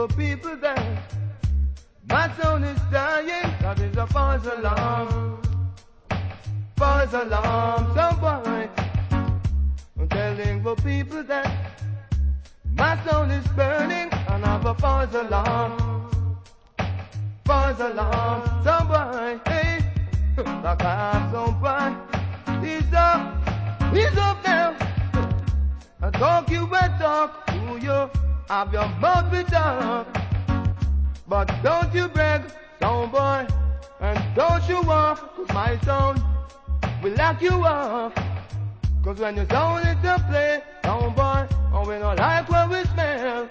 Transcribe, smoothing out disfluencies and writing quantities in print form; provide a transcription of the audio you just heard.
for people that my sound is dying. That is a false alarm. False alarm. So boy, I'm telling for people that my sound is burning. And I have a false alarm. False alarm. So boy, hey, the car, so boy, he's up now. I talk you and talk to you. Have your mouth be talk. But don't you brag, sound boy, and don't you off, 'cause my sound will lock you off. 'Cause when your sound is to play, sound boy, and we don't like what we smell,